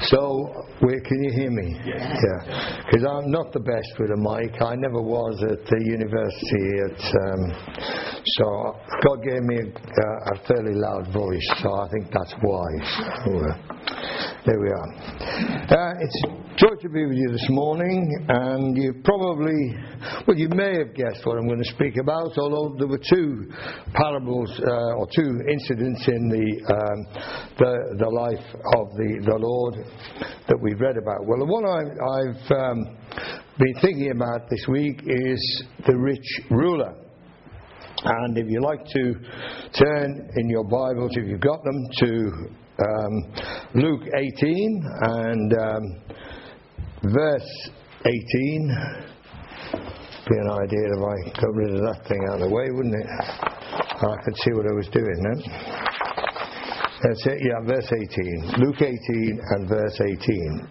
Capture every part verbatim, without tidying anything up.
So, where can you hear me? Yes. Yeah. Because I'm not the best with a mic. I never was at the university. At, um, so, God gave me a, a fairly loud voice, so I think that's why. So, uh, there we are. Uh, it's joy to be with you this morning, and you probably, well, you may have guessed what I'm going to speak about, although there were two parables uh, or two incidents in the um, the, the life of the, the Lord that we've read about. Well, the one I, I've um, been thinking about this week is the rich ruler. And if you like to turn in your Bibles, if you've got them, to um, Luke eighteen and um, verse eighteen. Be an idea if I got rid of that thing out of the way, wouldn't it? And I could see what I was doing then. That's it, yeah, verse eighteen. Luke eighteen and verse eighteen.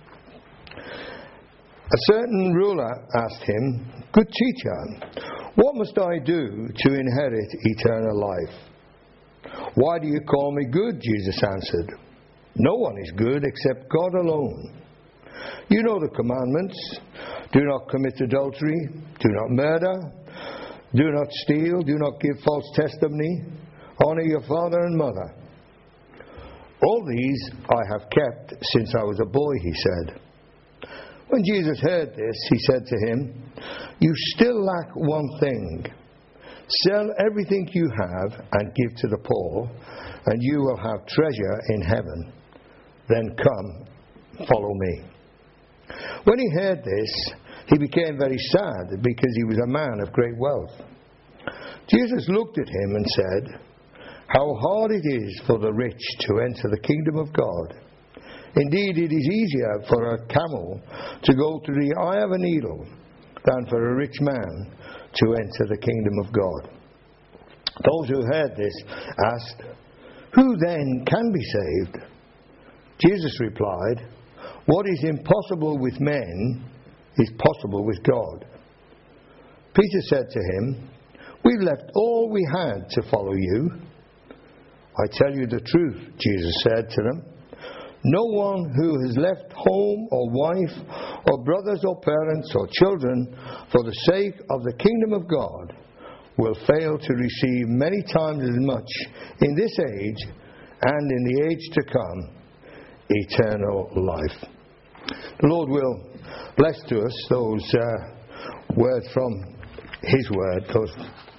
A certain ruler asked him, "Good teacher, what must I do to inherit eternal life?" "Why do you call me good?" Jesus answered. "No one is good except God alone. You know the commandments. Do not commit adultery. Do not murder. Do not steal. Do not give false testimony. Honor your father and mother. All these I have kept since I was a boy," he said. When Jesus heard this, he said to him, "You still lack one thing. Sell everything you have and give to the poor, and you will have treasure in heaven. Then come, follow me." When he heard this, he became very sad because he was a man of great wealth. Jesus looked at him and said, "How hard it is for the rich to enter the kingdom of God. Indeed, it is easier for a camel to go through the eye of a needle than for a rich man to enter the kingdom of God." Those who heard this asked, "Who then can be saved?" Jesus replied, "What is impossible with men is possible with God." Peter said to him, "We've left all we had to follow you." "I tell you the truth," Jesus said to them. "No one who has left home or wife or brothers or parents or children for the sake of the kingdom of God will fail to receive many times as much in this age and in the age to come eternal life." The Lord will bless to us those uh, words from His Word. Those.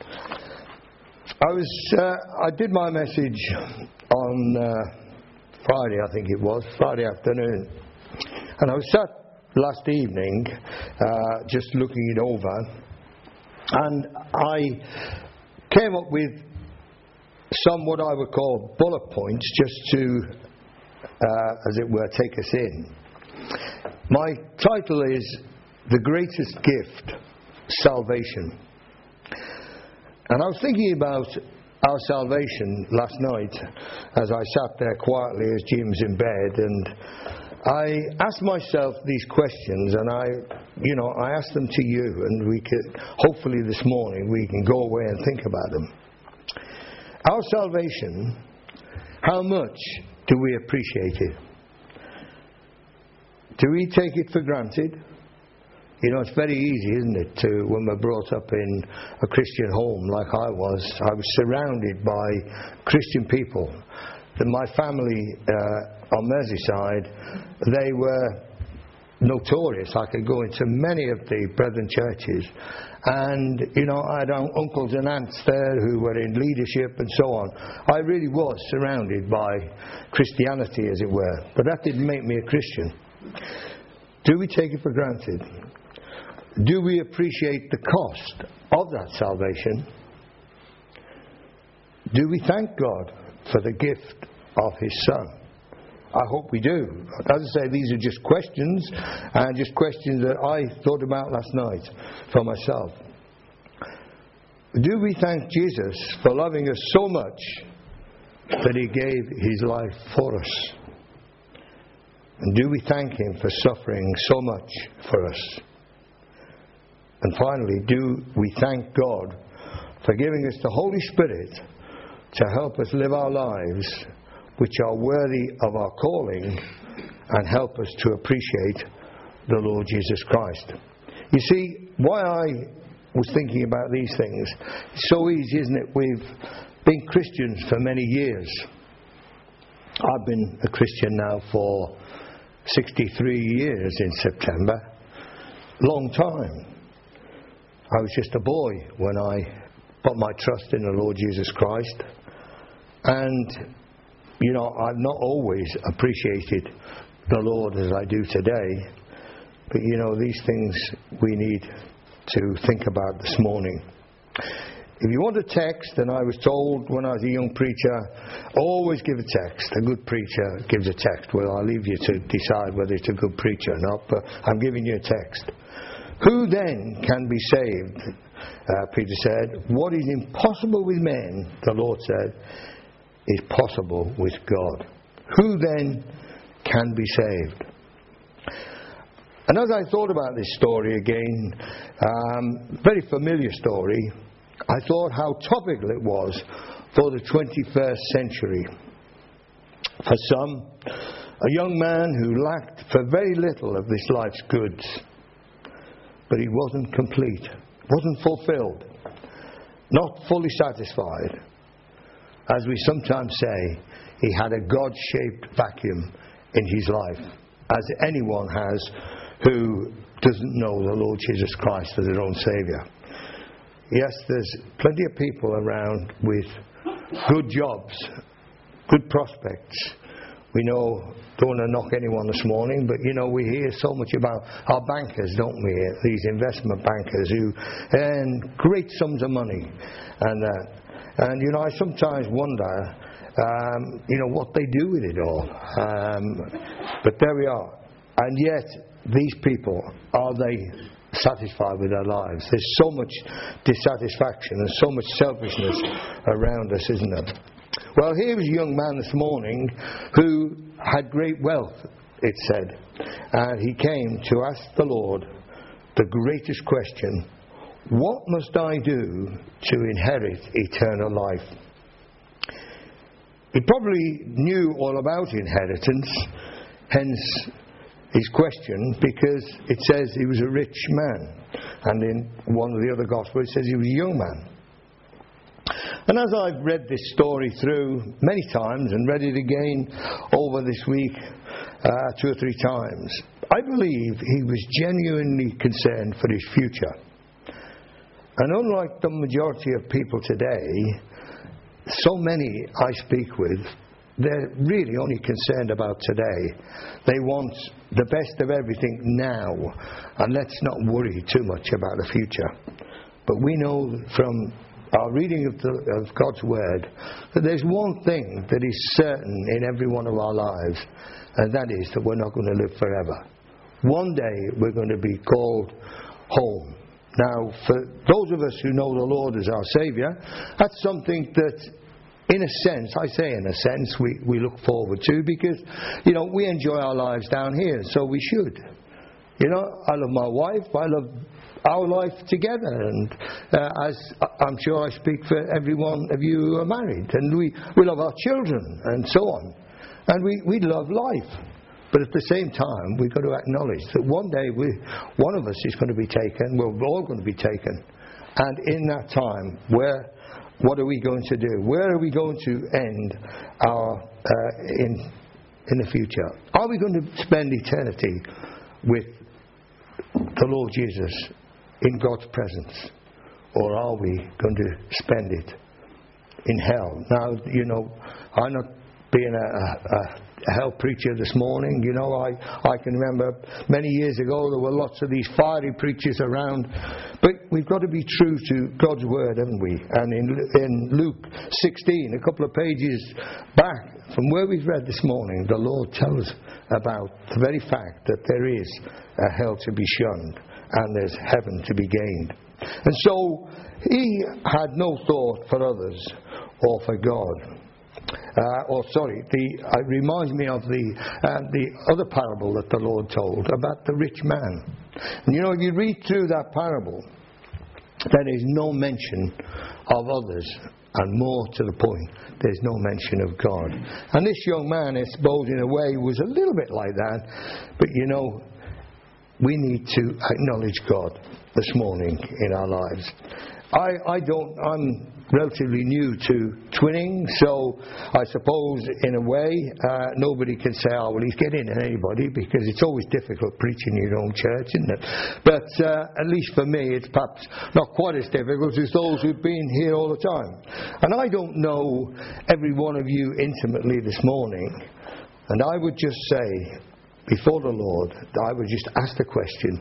I was uh, I did my message on Uh, Friday, I think it was, Friday afternoon. And I was sat last evening uh, just looking it over, and I came up with some what I would call bullet points just to, uh, as it were, take us in. My title is The Greatest Gift, Salvation. And I was thinking about our salvation last night as I sat there quietly as Jim's in bed, and I asked myself these questions, and I, you know, I asked them to you, and we could, hopefully this morning we can go away and think about them. Our salvation, how much do we appreciate it? Do we take it for granted? You know, it's very easy, isn't it, to, when we're brought up in a Christian home like I was, I was surrounded by Christian people. And my family uh, on Merseyside, they were notorious. I could go into many of the brethren churches, and, you know, I had uncles and aunts there who were in leadership and so on. I really was surrounded by Christianity, as it were. But that didn't make me a Christian. Do we take it for granted? Do we appreciate the cost of that salvation? Do we thank God for the gift of His Son? I hope we do. As I say, these are just questions, and just questions that I thought about last night for myself. Do we thank Jesus for loving us so much that He gave His life for us? And do we thank Him for suffering so much for us? And finally, do we thank God for giving us the Holy Spirit to help us live our lives which are worthy of our calling and help us to appreciate the Lord Jesus Christ. You see, why I was thinking about these things, it's so easy, isn't it? We've been Christians for many years. I've been a Christian now for sixty-three years in September. Long time. I was just a boy when I put my trust in the Lord Jesus Christ. And, you know, I've not always appreciated the Lord as I do today. But, you know, these things we need to think about this morning. If you want a text, and I was told when I was a young preacher, always give a text. A good preacher gives a text. Well, I'll leave you to decide whether it's a good preacher or not, but I'm giving you a text. Who then can be saved? Uh, Peter said, what is impossible with men, the Lord said, is possible with God. Who then can be saved? And as I thought about this story again, um, very familiar story, I thought how topical it was for the twenty-first century. For some, a young man who lacked for very little of this life's goods, but he wasn't complete, wasn't fulfilled, not fully satisfied. As we sometimes say, he had a God-shaped vacuum in his life, as anyone has who doesn't know the Lord Jesus Christ as their own Saviour. Yes, there's plenty of people around with good jobs, good prospects. We know, don't want to knock anyone this morning, but you know, we hear so much about our bankers, don't we? These investment bankers who earn great sums of money. And, uh, and you know, I sometimes wonder, um, you know, what they do with it all. Um, but there we are. And yet, these people, are they satisfied with their lives? There's so much dissatisfaction and so much selfishness around us, isn't there? Well, here was a young man this morning who had great wealth, it said. And he came to ask the Lord the greatest question: what must I do to inherit eternal life? He probably knew all about inheritance, hence his question, because it says he was a rich man. And in one of the other Gospels it says he was a young man. And as I've read this story through many times and read it again over this week uh, two or three times, I believe he was genuinely concerned for his future. And unlike the majority of people today, so many I speak with, they're really only concerned about today. They want the best of everything now, and let's not worry too much about the future. But we know from our reading of, the, of God's Word that there's one thing that is certain in every one of our lives, and that is that we're not going to live forever. One day we're going to be called home. Now, for those of us who know the Lord as our Saviour, that's something that, in a sense, I say in a sense, we, we look forward to, because, you know, we enjoy our lives down here, so we should. You know, I love my wife, I love our life together, and uh, as I'm sure I speak for every one of you who are married, and we, we love our children, and so on. And we, we love life. But at the same time, we've got to acknowledge that one day we, one of us is going to be taken, we're all going to be taken. And in that time, where, what are we going to do? Where are we going to end our uh, in in the future? Are we going to spend eternity with the Lord Jesus in God's presence? Or are we going to spend it in hell? Now, you know, I'm not being a, a a hell preacher this morning. You know, I, I can remember many years ago there were lots of these fiery preachers around, but we've got to be true to God's Word, haven't we? And in, in Luke sixteen, a couple of pages back from where we've read this morning, the Lord tells about the very fact that there is a hell to be shunned and there's heaven to be gained. And so he had no thought for others or for God. Uh, or sorry, the, it reminds me of the uh, the other parable that the Lord told about the rich man. And you know, if you read through that parable, there is no mention of others And more to the point, there's no mention of God. And this young man, I suppose, in a way, was a little bit like that. But you know, we need to acknowledge God this morning in our lives. I, I don't, I'm relatively new to twinning, so I suppose in a way uh, nobody can say, oh well, he's getting in anybody, because it's always difficult preaching in your own church, isn't it? But uh, at least for me, it's perhaps not quite as difficult as those who've been here all the time. And I don't know every one of you intimately this morning, and I would just say before the Lord, I would just ask the question,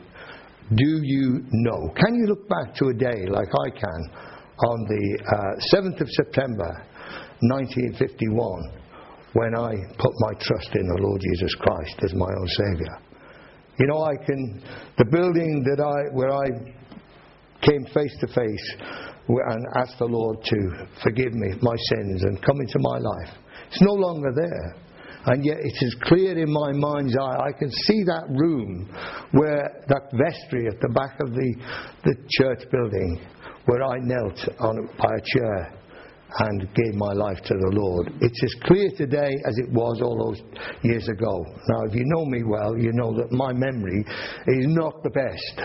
do you know? Can you look back to a day like I can on the uh, seventh of September nineteen fifty-one, when I put my trust in the Lord Jesus Christ as my own Saviour? You know, I can, the building that I, where I came face to face and asked the Lord to forgive me my sins and come into my life, it's no longer there. And yet it is clear in my mind's eye. I can see that room, where that vestry at the back of the, the church building, where I knelt on by a chair and gave my life to the Lord. It's as clear today as it was all those years ago. Now, if you know me well, you know that my memory is not the best.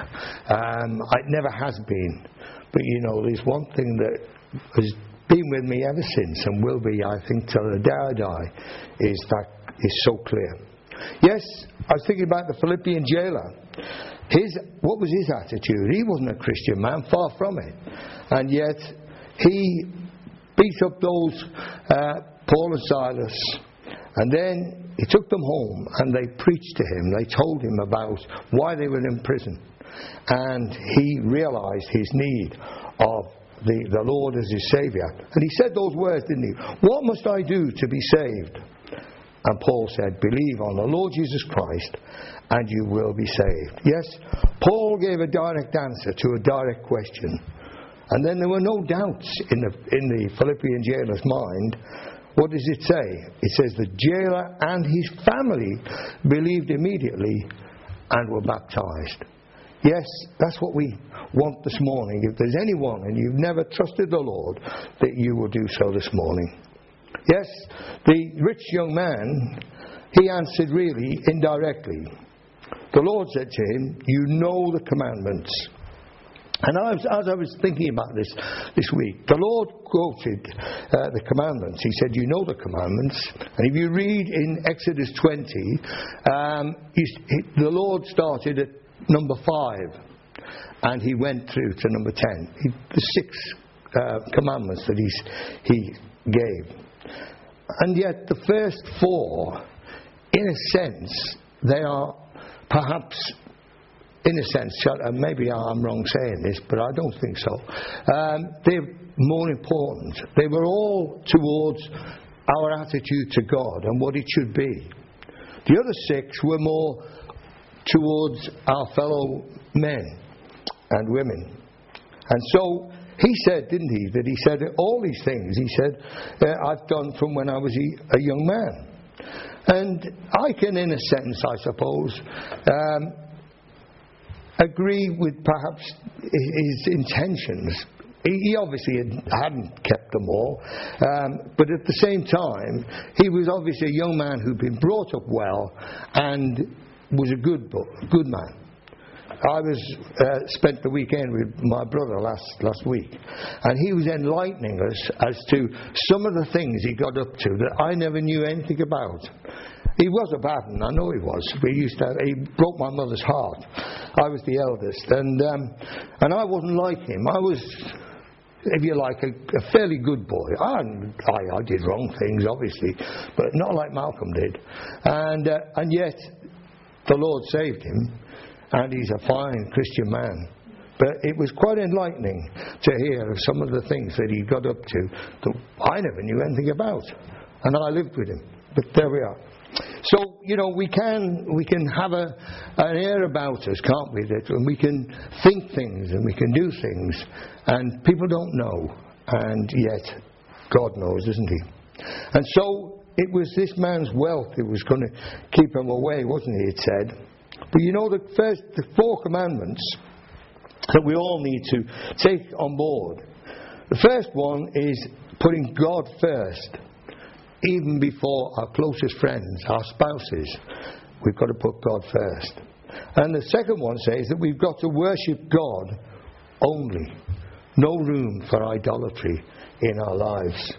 Um, it never has been. But you know, there's one thing that has been with me ever since, and will be, I think, till the day I die, is that is so clear. Yes, I was thinking about the Philippian jailer. His, what was his attitude? He wasn't a Christian man, far from it. And yet, he beat up those uh, Paul and Silas, and then he took them home, and they preached to him. They told him about why they were in prison. And he realized his need of The, the Lord as his Saviour. And he said those words, didn't he? What must I do to be saved? And Paul said, believe on the Lord Jesus Christ and you will be saved. Yes, Paul gave a direct answer to a direct question. And then there were no doubts in the, in the Philippian jailer's mind. What does it say? It says the jailer and his family believed immediately and were baptized. Yes, that's what we want this morning. If there's anyone and you've never trusted the Lord, that you will do so this morning. Yes, the rich young man, he answered really indirectly. The Lord said to him, you know the commandments. And I was, as I was thinking about this this week, the Lord quoted uh, the commandments. He said, you know the commandments. And if you read in Exodus twenty, um, he, he, the Lord started at number five, and he went through to number ten. He, the six uh, commandments that he's, he gave. And yet the first four, in a sense, they are perhaps, in a sense, and maybe I'm wrong saying this, but I don't think so, um, they're more important. They were all towards our attitude to God and what it should be. The other six were more towards our fellow men and women. And so he said, didn't he, that he said all these things, he said, uh, I've done from when I was a, a young man. And I can, in a sense, I suppose, um, agree with perhaps his intentions. He obviously hadn't kept them all, um, but at the same time, he was obviously a young man who'd been brought up well and was a good good man. I was uh, spent the weekend with my brother last last week, and he was enlightening us as to some of the things he got up to that I never knew anything about. He was a bad one, I know he was. We used to. He broke my mother's heart. I was the eldest, and um, and I wasn't like him. I was, if you like, a, a fairly good boy. I, I I did wrong things, obviously, but not like Malcolm did. And uh, and yet, the Lord saved him, and he's a fine Christian man. But it was quite enlightening to hear of some of the things that he got up to that I never knew anything about, and I lived with him. But there we are. So, you know, we can we can have a an air about us, can't we? That and we can think things and we can do things, and people don't know, and yet God knows, isn't He? And so it was this man's wealth that was going to keep him away, wasn't he? It said. But you know, the first the four commandments that we all need to take on board. The first one is putting God first, even before our closest friends, our spouses. We've got to put God first. And the second one says that we've got to worship God only. No room for idolatry in our lives.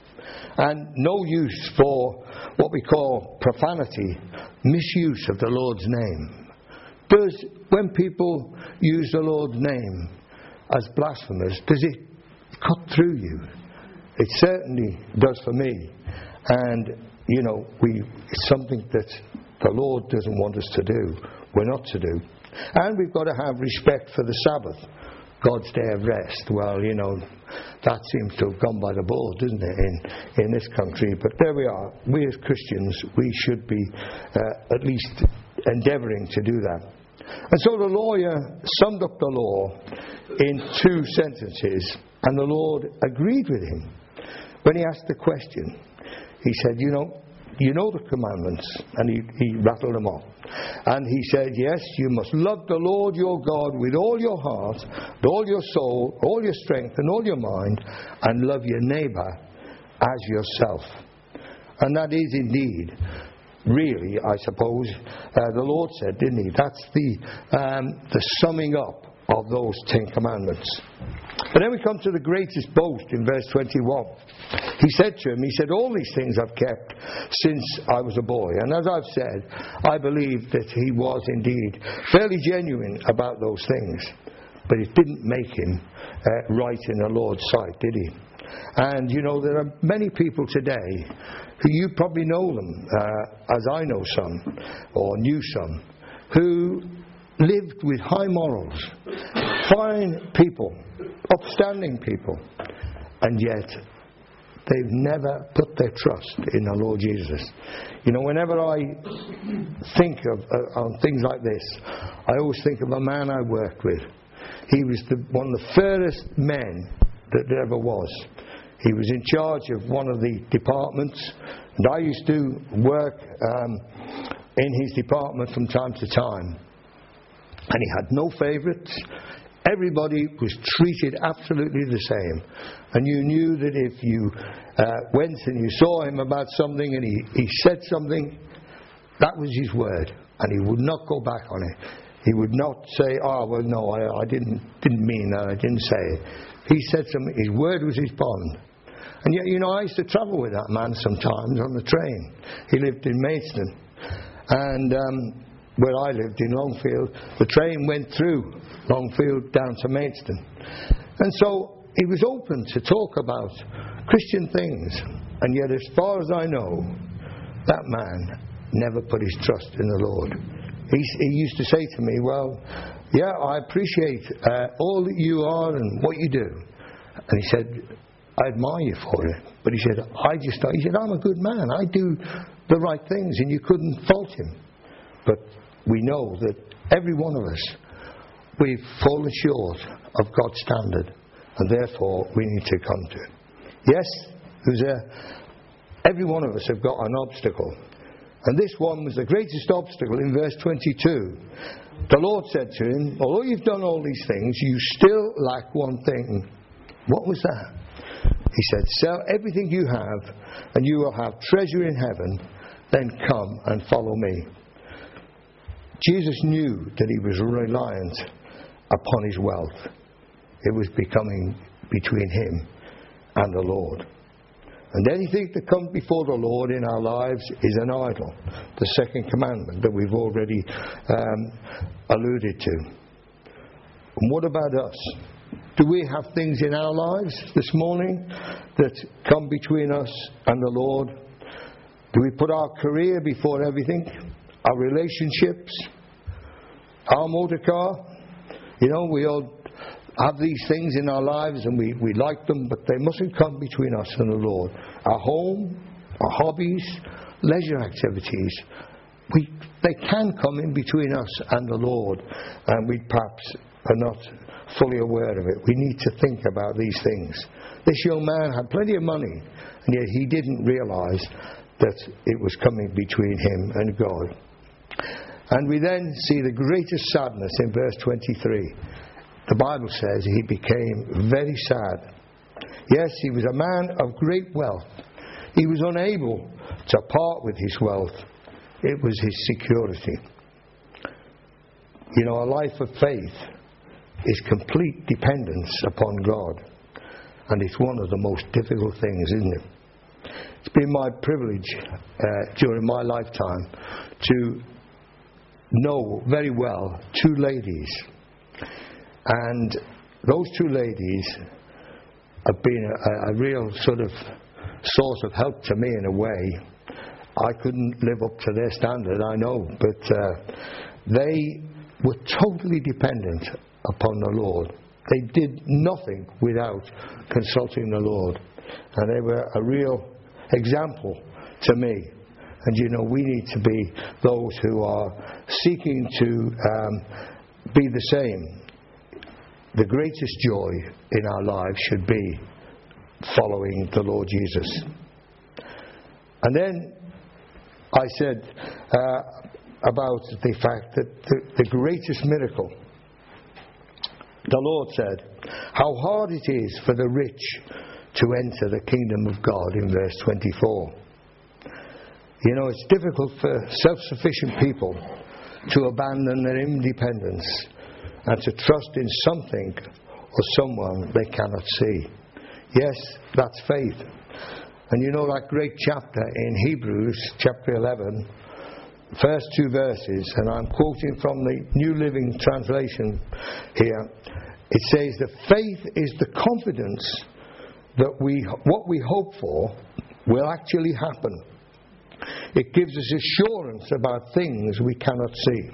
And no use for what we call profanity, misuse of the Lord's name. Does, when people use the Lord's name as blasphemous, does it cut through you? It certainly does for me. And, you know, we it's something that the Lord doesn't want us to do. We're not to do. And we've got to have respect for the Sabbath, God's day of rest. Well, you know, that seems to have gone by the board, doesn't it, in, in this country. But there we are. We as Christians, we should be uh, at least endeavouring to do that. And so the lawyer summed up the law in two sentences, and the Lord agreed with him. When he asked the question, he said, you know, you know the commandments, and he, he rattled them off. And he said, yes, you must love the Lord your God with all your heart, with all your soul, all your strength, and all your mind, and love your neighbour as yourself. And that is indeed, really, I suppose, uh, the Lord said, didn't he? That's the um, the summing up of those Ten Commandments. But then we come to the greatest boast in verse twenty-one. He said to him, he said, all these things I've kept since I was a boy. And as I've said, I believe that he was indeed fairly genuine about those things. But it didn't make him uh, right in the Lord's sight, did he? And, you know, there are many people today who you probably know them, uh, as I know some, or knew some, who lived with high morals, fine people, upstanding people, and yet they've never put their trust in the Lord Jesus. You know, whenever I think of uh, on things like this, I always think of a man I worked with. He was the, one of the fairest men that there ever was. He was in charge of one of the departments, and I used to work um, in his department from time to time. And he had no favourites. Everybody was treated absolutely the same. And you knew that if you uh, went and you saw him about something and he, he said something, that was his word. And he would not go back on it. He would not say, oh, well, no, I, I didn't didn't mean that, I didn't say it. He said something, his word was his bond. And yet, you know, I used to travel with that man sometimes on the train. He lived in Maidstone. And um, where I lived in Longfield, the train went through Longfield down to Maidstone. And so he was open to talk about Christian things. And yet, as far as I know, that man never put his trust in the Lord. He, he used to say to me, well, yeah, I appreciate uh, all that you are and what you do. And he said, I admire you for it. But he said, I just, he said, I'm a good man. I do the right things, and you couldn't fault him. But we know that every one of us, we've fallen short of God's standard, and therefore we need to come to it. Yes, there's a, every one of us have got an obstacle. And this one was the greatest obstacle in verse twenty-two. The Lord said to him, although you've done all these things, you still lack one thing. What was that? He said, sell everything you have, and you will have treasure in heaven. Then come and follow me. Jesus knew that he was reliant upon his wealth. It was becoming between him and the Lord. And anything that comes before the Lord in our lives is an idol. The second commandment that we've already um, alluded to. And what about us? Do we have things in our lives this morning that come between us and the Lord? Do we put our career before everything? Our relationships? Our motor car? You know, we all have these things in our lives and we, we like them, but they mustn't come between us and the Lord. Our home, our hobbies, leisure activities, we, they can come in between us and the Lord, and we perhaps are not fully aware of it. We need to think about these things. This young man had plenty of money, and yet he didn't realise that it was coming between him and God. And we then see the greatest sadness in verse twenty-three. The Bible says he became very sad Yes, he was a man of great wealth. He was unable to part with his wealth. It was his security. You know, a life of faith is complete dependence upon God. And it's one of the most difficult things, isn't it? It's been my privilege uh, during my lifetime to know very well two ladies. And those two ladies have been a, a real sort of source of help to me in a way. I couldn't live up to their standard, I know, but uh, they were totally dependent upon the Lord. They did nothing without consulting the Lord. And they were a real example to me. And you know, we need to be those who are seeking to um, be the same. The greatest joy in our lives should be following the Lord Jesus. And then I said uh, about the fact that the, the greatest miracle, the Lord said, how hard it is for the rich to enter the kingdom of God, in verse twenty-four. You know, it's difficult for self-sufficient people to abandon their independence and to trust in something or someone they cannot see. Yes, that's faith. And you know that great chapter in Hebrews, chapter eleven, first two verses, and I'm quoting from the New Living Translation here. It says that faith is the confidence that we what we hope for will actually happen. It gives us assurance about things we cannot see.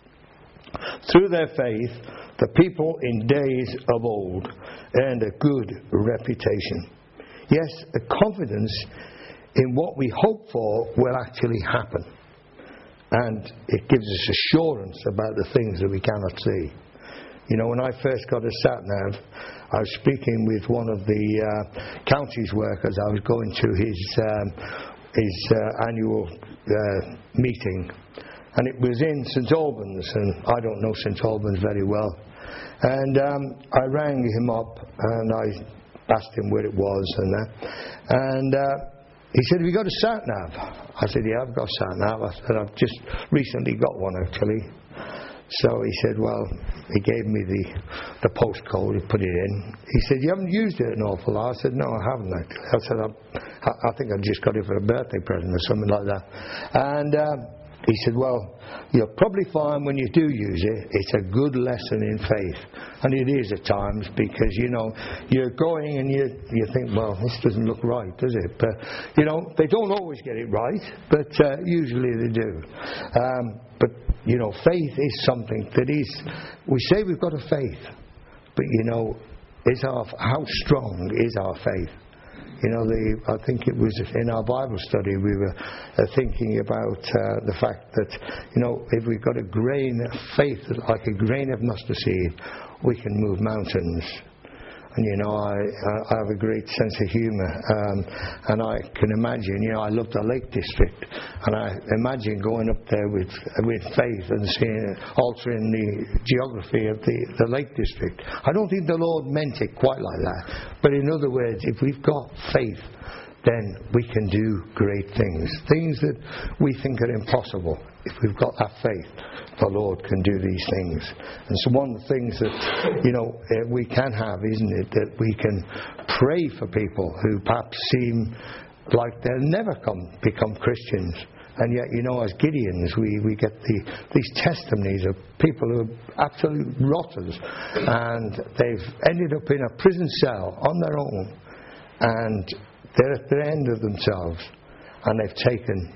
Through their faith, the people in days of old earned a good reputation. Yes, a confidence in what we hope for will actually happen. And it gives us assurance about the things that we cannot see. You know, when I first got a sat-nav, I was speaking with one of the uh, county's workers. I was going to his um, his uh, annual uh, meeting, and it was in St Albans, and I don't know St Albans very well. And um, I rang him up and I asked him where it was, and that. And uh, he said, "Have you got a sat-nav?" I said, "Yeah, I've got a sat-nav." I said, "I've just recently got one, actually." So he said, well, he gave me the the postcode, he put it in. He said, "You haven't used it an awful lot." I said, "No, I haven't, actually." I said, I, I think I just got it for a birthday present or something like that. And um, he said, "Well, you'll probably find when you do use it, it's a good lesson in faith." And it is at times, because, you know, you're going and you you think, well, this doesn't look right, does it? But, you know, they don't always get it right, but uh, usually they do. Um, but, you know, faith is something that is, we say we've got a faith, but, you know, is our how strong is our faith? You know, the, I think it was in our Bible study we were uh, thinking about uh, the fact that, you know, if we've got a grain of faith, like a grain of mustard seed, we can move mountains. And, you know, I, I have a great sense of humour, um, and I can imagine, you know, I love the Lake District, and I imagine going up there with with faith and seeing, altering the geography of the, the Lake District. I don't think the Lord meant it quite like that, but in other words, if we've got faith, then we can do great things. Things that we think are impossible. If we've got that faith, the Lord can do these things. And so one of the things that, you know, we can have, isn't it, that we can pray for people who perhaps seem like they'll never come become Christians. And yet, you know, as Gideons, we, we get the, these testimonies of people who are absolute rotters, and they've ended up in a prison cell on their own, and they're at the end of themselves, and they've taken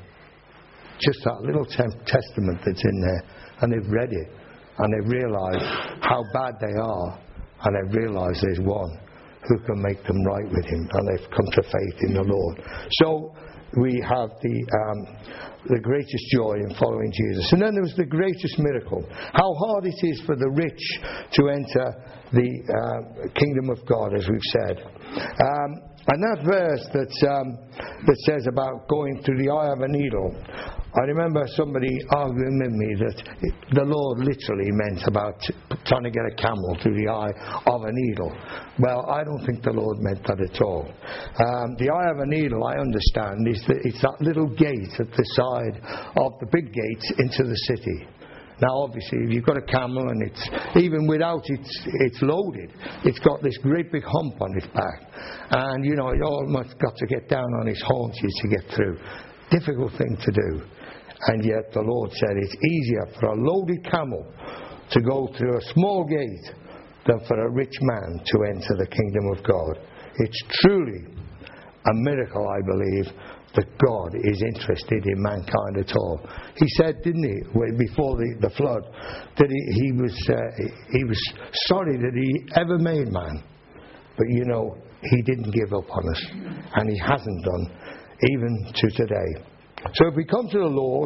just that little tem- testament that's in there, and they've read it, and they've realised how bad they are, and they've realised there's one who can make them right with him, and they've come to faith in the Lord. So we have the um, the greatest joy in following Jesus. And then there was the greatest miracle. How hard it is for the rich to enter the uh, kingdom of God, as we've said. Um, and that verse that, um, that says about going through the eye of a needle, I remember somebody arguing with me that the Lord literally meant about trying to get a camel through the eye of a needle. Well, I don't think the Lord meant that at all. Um, the eye of a needle, I understand, is that it's that little gate at the side of the big gates into the city. Now, obviously, if you've got a camel and it's, even without it, it's loaded, it's got this great big hump on its back. And, you know, it almost got to get down on its haunches to get through. Difficult thing to do. And yet the Lord said it's easier for a loaded camel to go through a small gate than for a rich man to enter the kingdom of God. It's truly a miracle, I believe, that God is interested in mankind at all. He said, didn't he, before the, the flood, that he, he was uh, he was sorry that he ever made man. But you know, he didn't give up on us, and he hasn't done, even to today. So if we come to the Lord,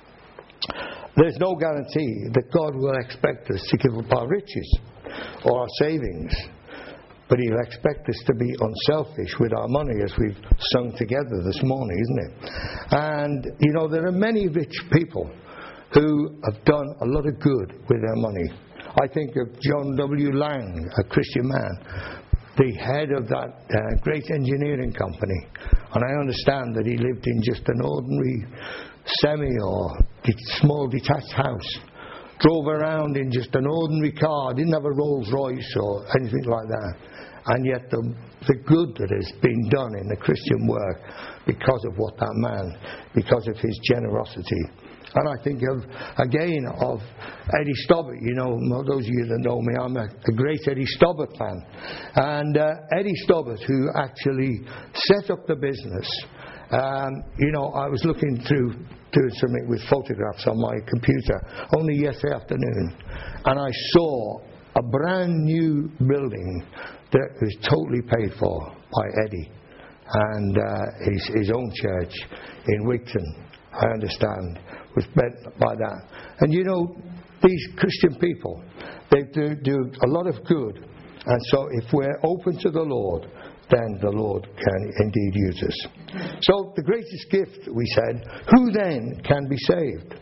there's no guarantee that God will expect us to give up our riches or our savings. But He'll expect us to be unselfish with our money, as we've sung together this morning, isn't it? And, you know, there are many rich people who have done a lot of good with their money. I think of John W. Lang, a Christian man, the head of that uh, great engineering company. And I understand that he lived in just an ordinary semi or small detached house. Drove around in just an ordinary car, didn't have a Rolls Royce or anything like that. And yet the, the good that has been done in the Christian work because of what that man, because of his generosity. And I think of, again, of Eddie Stobbart. You know, those of you that know me, I'm a, a great Eddie Stobbart fan. And uh, Eddie Stobbart, who actually set up the business, um, you know, I was looking through doing something with photographs on my computer only yesterday afternoon, and I saw a brand new building that was totally paid for by Eddie and uh, his, his own church in Wigton, I understand, was meant by that. And you know, these Christian people, they do, do a lot of good. And so if we're open to the Lord, then the Lord can indeed use us. So the greatest gift, we said, who then can be saved?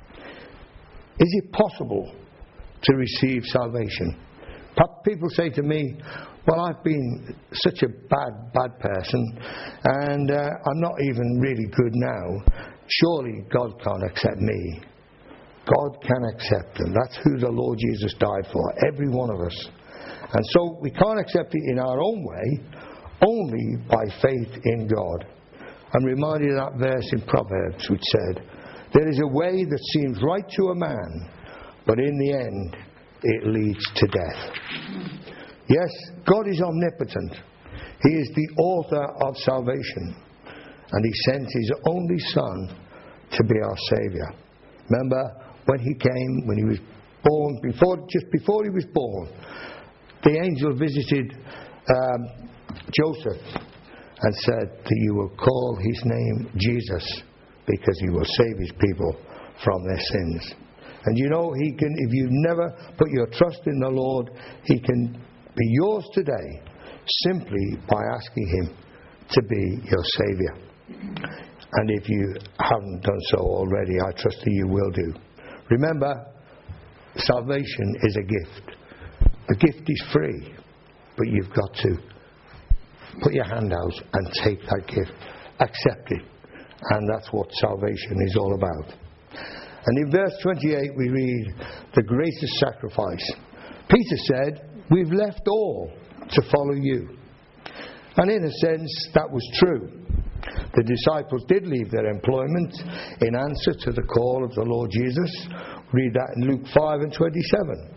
Is it possible to receive salvation? People say to me, well, I've been such a bad, bad person, and uh, I'm not even really good now. Surely God can't accept me. God can accept them. That's who the Lord Jesus died for, every one of us. And so we can't accept it in our own way, only by faith in God. I'm reminded of that verse in Proverbs which said, there is a way that seems right to a man, but in the end it leads to death. Yes, God is omnipotent. He is the author of salvation. And He sent His only Son to be our Saviour. Remember when He came, when He was born, before, just before He was born, the angel visited um, Joseph and said that you will call His name Jesus, because He will save His people from their sins. And you know, He can, if you never put your trust in the Lord, He can be yours today simply by asking Him to be your Saviour. And if you haven't done so already, I trust that you will do. Remember, salvation is a gift. The gift is free, but you've got to put your hand out and take that gift. Accept it. And that's what salvation is all about. And in verse twenty-eight we read, the greatest sacrifice. Peter said, we've left all to follow you. And in a sense, that was true. The disciples did leave their employment in answer to the call of the Lord Jesus. Read that in Luke five and twenty-seven.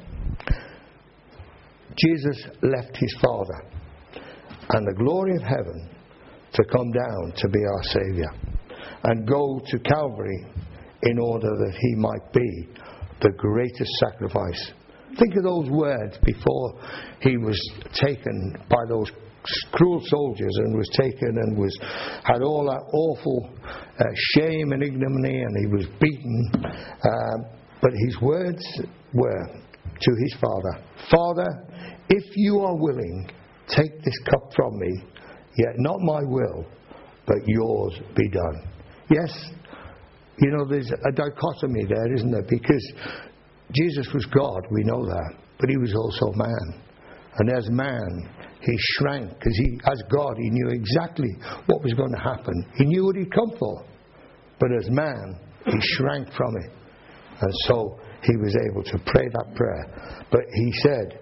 Jesus left His Father and the glory of heaven to come down to be our Saviour and go to Calvary in order that He might be the greatest sacrifice. Think of those words before He was taken by those cruel soldiers and was taken and was had all that awful uh, shame and ignominy, and He was beaten. Um, but His words were to His Father, Father, if you are willing, take this cup from me, yet not my will, but yours be done. Yes, You know, there's a dichotomy there, isn't there? Because Jesus was God, we know that, but he was also man. And as man, he shrank, because he, as God, he knew exactly what was going to happen. He knew what he'd come for. But as man, he shrank from it. And so he was able to pray that prayer. But he said,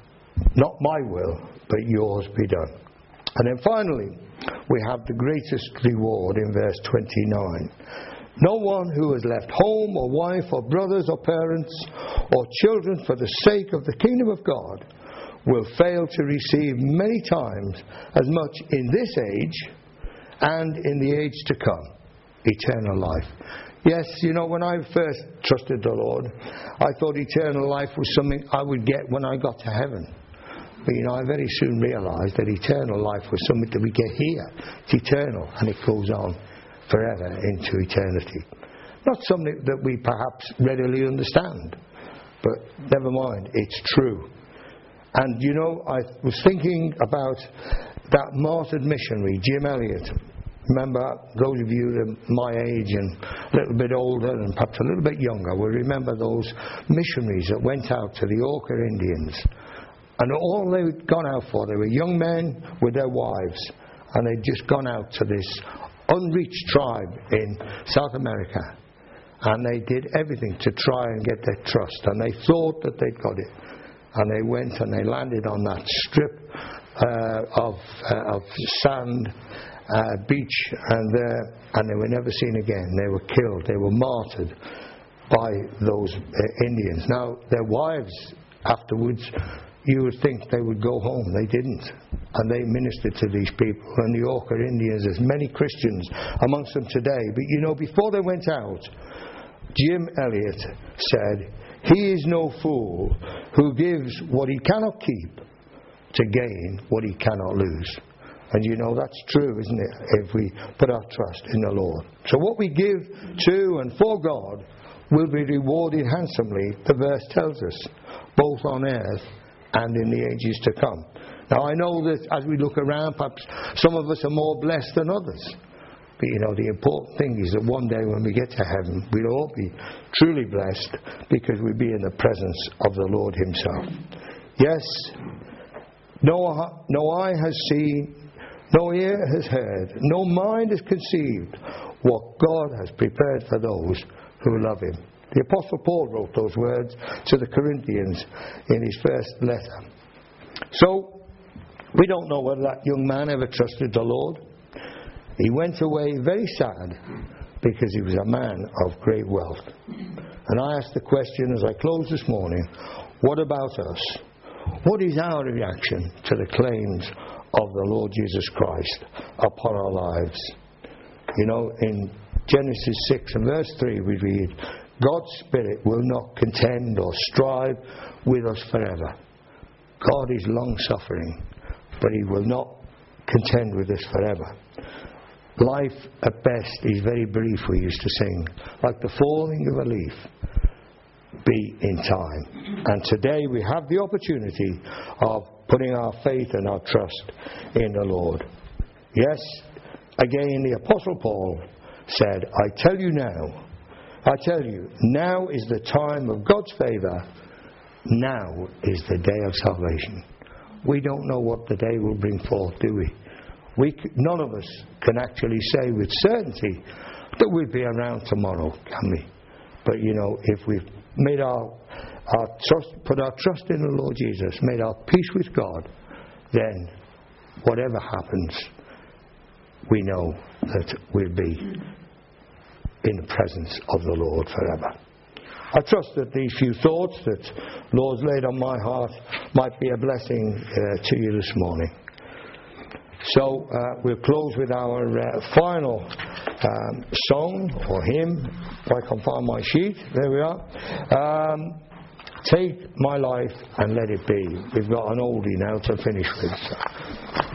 not my will, but yours be done. And then finally, we have the greatest reward in verse twenty-nine. No one who has left home or wife or brothers or parents or children for the sake of the kingdom of God will fail to receive many times as much in this age and in the age to come, eternal life. Yes, you know, when I first trusted the Lord, I thought eternal life was something I would get when I got to heaven. But, you know, I very soon realised that eternal life was something that we get here. It's eternal, and it goes on forever into eternity. Not something that we perhaps readily understand, but never mind, it's true. And, you know, I was thinking about that martyred missionary, Jim Elliot. Remember, those of you that are my age and a little bit older and perhaps a little bit younger will remember those missionaries that went out to the Orca Indians. And all they'd gone out for, they were young men with their wives, and they'd just gone out to this unreached tribe in South America. And they did everything to try and get their trust, and they thought that they'd got it. And they went and they landed on that strip uh, of, uh, of sand, uh, beach, and, uh, and they were never seen again. They were killed, they were martyred by those uh, Indians. Now, their wives afterwards, you would think they would go home. They didn't. And they ministered to these people. And the Orca Indians, there's many Christians amongst them today. But you know, before they went out, Jim Elliot said, "He is no fool who gives what he cannot keep to gain what he cannot lose." And you know, that's true, isn't it? If we put our trust in the Lord. So what we give to and for God will be rewarded handsomely, the verse tells us, both on earth and in the ages to come. Now I know that as we look around, perhaps some of us are more blessed than others. But you know, the important thing is that one day when we get to heaven, we'll all be truly blessed because we'll be in the presence of the Lord himself. Yes, no, no eye has seen, no ear has heard, no mind has conceived what God has prepared for those who love him. The Apostle Paul wrote those words to the Corinthians in his first letter. So, we don't know whether that young man ever trusted the Lord. He went away very sad because he was a man of great wealth. And I asked the question as I closed this morning, what about us? What is our reaction to the claims of the Lord Jesus Christ upon our lives? You know, in Genesis six and verse three we read, God's Spirit will not contend or strive with us forever. God is long-suffering, but he will not contend with us forever. Life at best is very brief, we used to sing, like the falling of a leaf, be in time. And today we have the opportunity of putting our faith and our trust in the Lord. Yes, again the Apostle Paul said, I tell you now, I tell you, now is the time of God's favour. Now is the day of salvation. We don't know what the day will bring forth, do we? We none of us can actually say with certainty that we'll be around tomorrow, can we? But you know, if we've made our, our trust, put our trust in the Lord Jesus, made our peace with God, then whatever happens, we know that we'll be in the presence of the Lord forever. I trust that these few thoughts that Lord's laid on my heart might be a blessing uh, to you this morning. So uh, we'll close with our uh, final um, song or hymn. If I can find my sheet, there we are. Um, Take my life and let it be. We've got an oldie now to finish with. So.